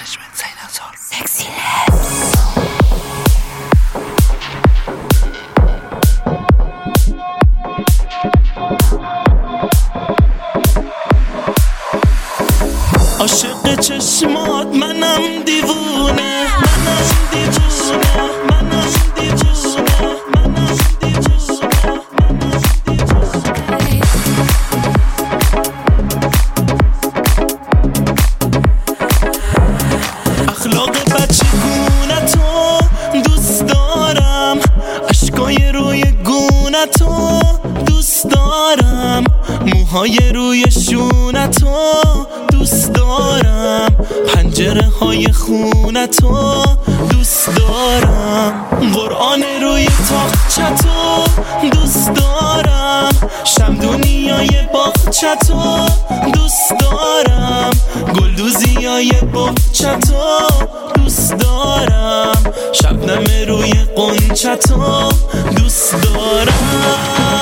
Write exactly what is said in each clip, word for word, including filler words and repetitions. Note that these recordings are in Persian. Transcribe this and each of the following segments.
عاشق چشمات منم دیوونه، منم دیوونه، منم دیوونه، منم دیوونه، اخلاق بچگونتو دوست دارم، اشکای روی گونتو دوست دارم، موهای روی شونتو دوست دارم، پنجره های خونتو دوست دارم، قرآن روی تاقچتو دوست دارم، شمدونیای باغچتو دوست دارم، گلدوزیای باغچتو دوست دارم، شبنم روی قنچتو دوست دارم.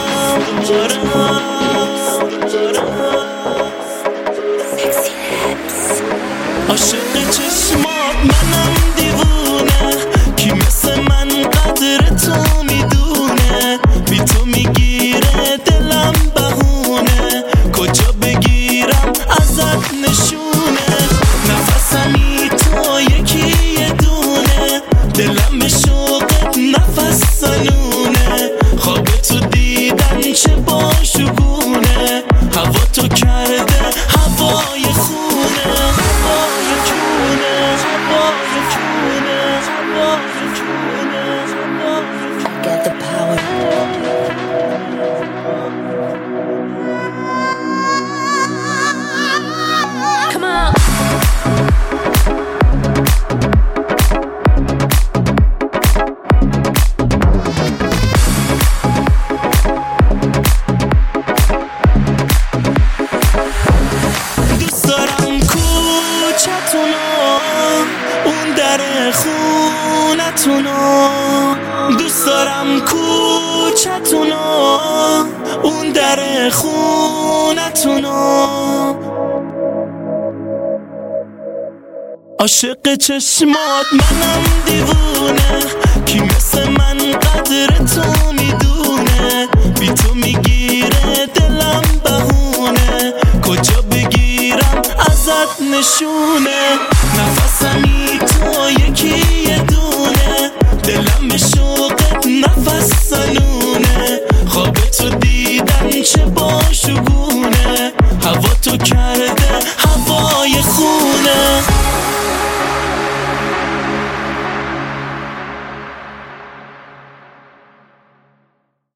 عاشق چشمات منم دیوونه، کی مثل من قدر تو میدونه، بی تو میگیره دلم بهونه، کجا بگیرم ازت نشونه، نفسمی تو یکی یه دونه، دلم به شوقت نفس سنونه، خواب تو دیدن چه باشگونه، هوا تو کرده هوای خونه، هوای چونه، هوای چونه، هوای چونه، هوای چونه. I got the power. Come on. دوست دارم کوچتونو، اون در خونتونو، دوست دارم کوچتونو، اون در خونتونو، عاشق چشمات منم دیوونه، کی مثل من قدر تو میدونه، بی تو میگیره دلم بهونه، کجا بگیرم ازت نشونه، نفسم